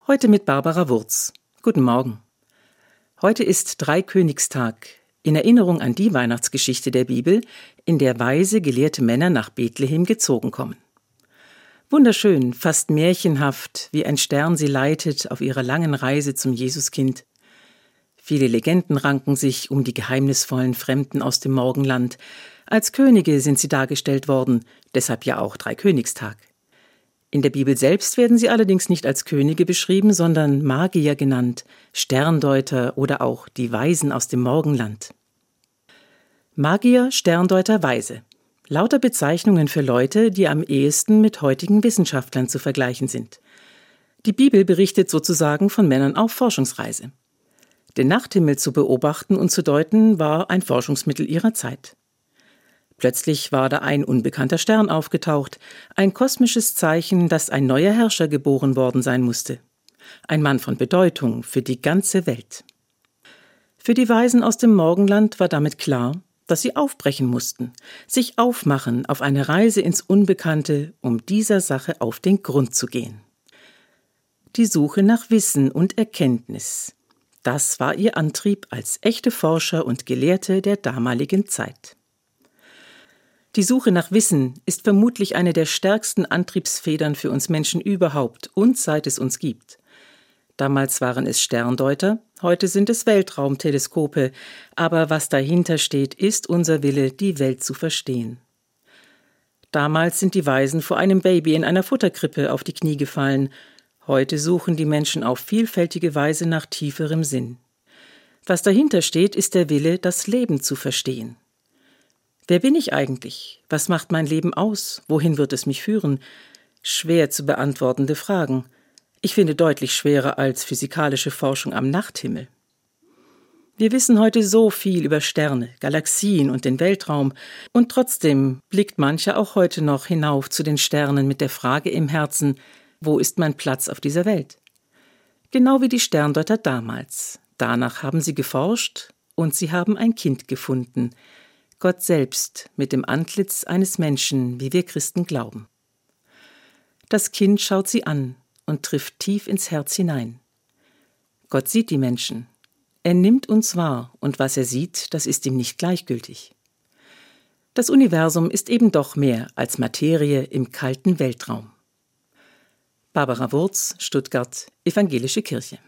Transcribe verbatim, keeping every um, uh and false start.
Heute mit Barbara Wurz. Guten Morgen. Heute ist Dreikönigstag, in Erinnerung an die Weihnachtsgeschichte der Bibel, in der weise, gelehrte Männer nach Bethlehem gezogen kommen. Wunderschön, fast märchenhaft, wie ein Stern sie leitet auf ihrer langen Reise zum Jesuskind. Viele Legenden ranken sich um die geheimnisvollen Fremden aus dem Morgenland. Als Könige sind sie dargestellt worden, deshalb ja auch Dreikönigstag. In der Bibel selbst werden sie allerdings nicht als Könige beschrieben, sondern Magier genannt, Sterndeuter oder auch die Weisen aus dem Morgenland. Magier, Sterndeuter, Weise. Lauter Bezeichnungen für Leute, die am ehesten mit heutigen Wissenschaftlern zu vergleichen sind. Die Bibel berichtet sozusagen von Männern auf Forschungsreise. Den Nachthimmel zu beobachten und zu deuten war ein Forschungsmittel ihrer Zeit. Plötzlich war da ein unbekannter Stern aufgetaucht, ein kosmisches Zeichen, dass ein neuer Herrscher geboren worden sein musste. Ein Mann von Bedeutung für die ganze Welt. Für die Weisen aus dem Morgenland war damit klar, dass sie aufbrechen mussten, sich aufmachen auf eine Reise ins Unbekannte, um dieser Sache auf den Grund zu gehen. Die Suche nach Wissen und Erkenntnis, das war ihr Antrieb als echte Forscher und Gelehrte der damaligen Zeit. Die Suche nach Wissen ist vermutlich eine der stärksten Antriebsfedern für uns Menschen überhaupt und seit es uns gibt. Damals waren es Sterndeuter, heute sind es Weltraumteleskope, aber was dahinter steht, ist unser Wille, die Welt zu verstehen. Damals sind die Weisen vor einem Baby in einer Futterkrippe auf die Knie gefallen, heute suchen die Menschen auf vielfältige Weise nach tieferem Sinn. Was dahinter steht, ist der Wille, das Leben zu verstehen. Wer bin ich eigentlich? Was macht mein Leben aus? Wohin wird es mich führen? Schwer zu beantwortende Fragen. Ich finde deutlich schwerer als physikalische Forschung am Nachthimmel. Wir wissen heute so viel über Sterne, Galaxien und den Weltraum, und trotzdem blickt mancher auch heute noch hinauf zu den Sternen mit der Frage im Herzen, wo ist mein Platz auf dieser Welt? Genau wie die Sterndeuter damals. Danach haben sie geforscht und sie haben ein Kind gefunden. Gott selbst mit dem Antlitz eines Menschen, wie wir Christen glauben. Das Kind schaut sie an und trifft tief ins Herz hinein. Gott sieht die Menschen. Er nimmt uns wahr und was er sieht, das ist ihm nicht gleichgültig. Das Universum ist eben doch mehr als Materie im kalten Weltraum. Barbara Wurz, Stuttgart, Evangelische Kirche.